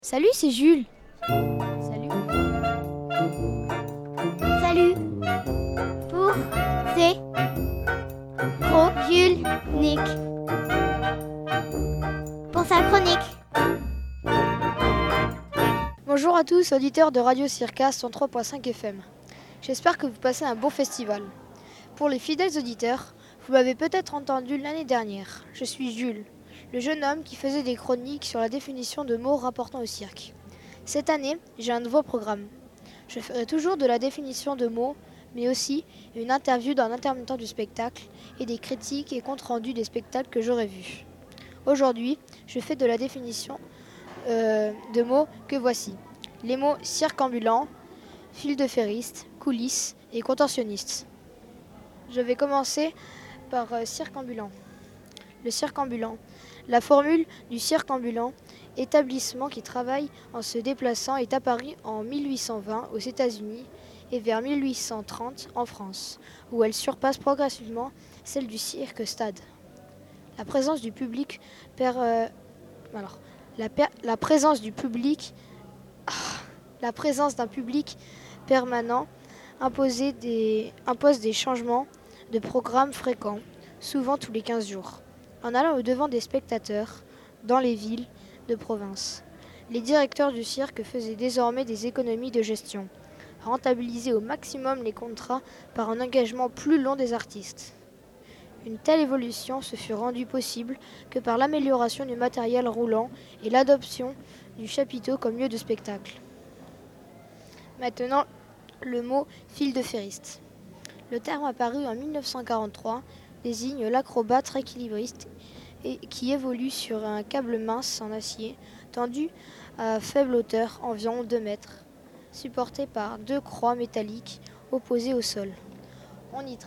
Salut, c'est Jules. Salut. Salut. Pour c'est Pro Jules Nick. Pour sa chronique. Bonjour à tous, auditeurs de Radio Circa 103.5 FM. J'espère que vous passez un bon festival. Pour les fidèles auditeurs, vous m'avez peut-être entendu l'année dernière. Je suis Jules, le jeune homme qui faisait des chroniques sur la définition de mots rapportant au cirque. Cette année, j'ai un nouveau programme. Je ferai toujours de la définition de mots, mais aussi une interview d'un intermittent du spectacle et des critiques et comptes rendus des spectacles que j'aurai vus. Aujourd'hui, je fais de la définition de mots que voici. Les mots cirque ambulant, fil de ferriste, coulisses et contorsionniste. Je vais commencer par cirque ambulant. Le cirque ambulant. La formule du cirque ambulant, établissement qui travaille en se déplaçant, est apparue en 1820 aux États-Unis et vers 1830 en France, où elle surpasse progressivement celle du cirque stade. La présence du public la présence du public, la présence d'un public permanent impose des changements de programme fréquents, souvent tous les 15 jours, en allant au-devant des spectateurs dans les villes de province. Les directeurs du cirque faisaient désormais des économies de gestion, rentabilisaient au maximum les contrats par un engagement plus long des artistes. Une telle évolution se fut rendue possible que par l'amélioration du matériel roulant et l'adoption du chapiteau comme lieu de spectacle. Maintenant, le mot fil de ferriste. Le terme apparu en 1943 désigne l'acrobate équilibriste et qui évolue sur un câble mince en acier tendu à faible hauteur, environ 2 mètres, supporté par deux croix métalliques opposées au sol. On y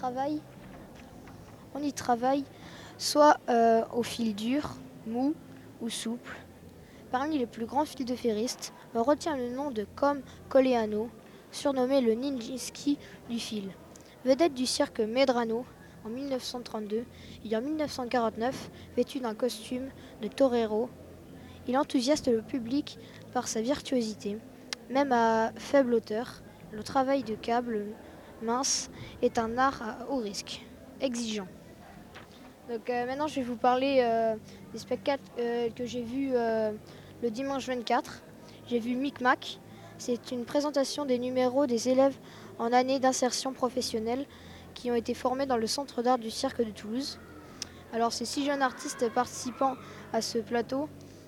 travaille soit au fil dur, mou ou souple. Parmi les plus grands fils de ferriste, on retient le nom de Com Coleano, surnommé le Nijinsky du fil. Vedette du cirque Medrano en 1932 et en 1949, vêtu d'un costume de torero, il enthousiaste le public par sa virtuosité. Même à faible hauteur, le travail de câble mince est un art à haut risque, exigeant. Donc maintenant je vais vous parler des spectacles que j'ai vus le dimanche 24. J'ai vu Micmac. C'est une présentation des numéros des élèves en année d'insertion professionnelle qui ont été formés dans le centre d'art du cirque de Toulouse. Alors ces 6 jeunes artistes participants à ce plateau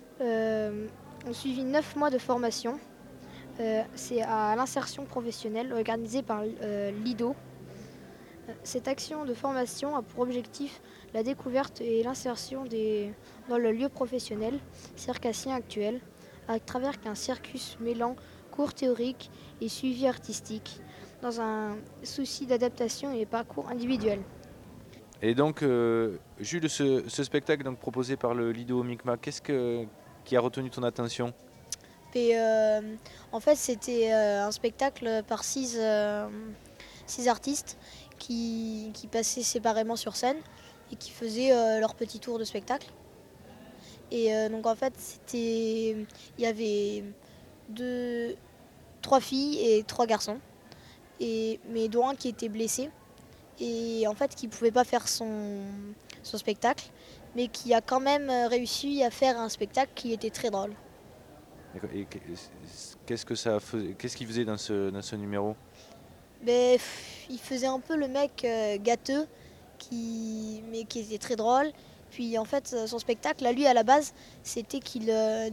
ont suivi 9 mois de formation. C'est à l'insertion professionnelle organisée par l'IDO. Cette action de formation a pour objectif la découverte et l'insertion dans le lieu professionnel circassien actuel, à travers un circus mêlant cours théoriques et suivi artistique, dans un souci d'adaptation et parcours individuel. Et donc, Jules, ce spectacle donc, proposé par le Lido Micmac, qui a retenu ton attention? Et, en fait, c'était un spectacle par 6 artistes qui passaient séparément sur scène et qui faisaient leur petit tour de spectacle. Et donc en fait, il y avait 3 filles et 3 garçons, mais dont un qui était blessé et en fait qui pouvait pas faire son spectacle, mais qui a quand même réussi à faire un spectacle qui était très drôle. Et qu'est-ce qu'il faisait dans ce numéro? Il faisait un peu le mec gâteux, mais qui était très drôle. Puis en fait, son spectacle, à lui à la base, c'était qu'il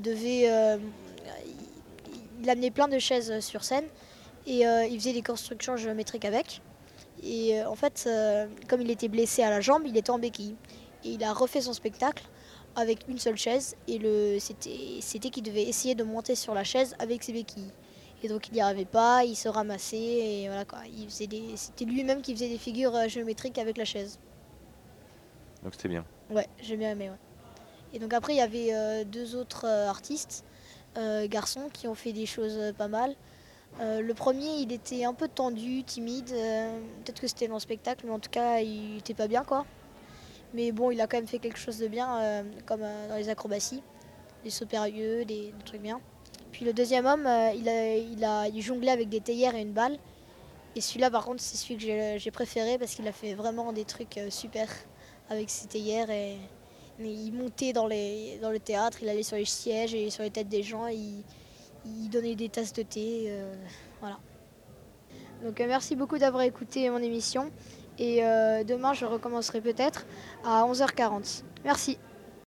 il amenait plein de chaises sur scène et il faisait des constructions géométriques avec. Et en fait, comme il était blessé à la jambe, il était en béquille. Et il a refait son spectacle avec une seule chaise et c'était qu'il devait essayer de monter sur la chaise avec ses béquilles. Et donc il n'y arrivait pas, il se ramassait et voilà quoi. C'était lui-même qui faisait des figures géométriques avec la chaise. Donc c'était bien. Ouais, j'ai bien aimé. Ouais. Et donc après il y avait 2 autres artistes, garçons, qui ont fait des choses pas mal. Le premier, il était un peu tendu, timide. Peut-être que c'était dans le spectacle, mais en tout cas, il était pas bien, quoi. Mais bon, il a quand même fait quelque chose de bien, comme dans les acrobaties, des sauts périlleux, des trucs bien. Puis le deuxième homme, il jonglait avec des théières et une balle. Et celui-là, par contre, c'est celui que j'ai préféré parce qu'il a fait vraiment des trucs super avec ses théières. Mais il montait dans le théâtre, il allait sur les sièges et sur les têtes des gens, il donnait des tasses de thé. Voilà. Donc merci beaucoup d'avoir écouté mon émission. Et demain, je recommencerai peut-être à 11h40. Merci.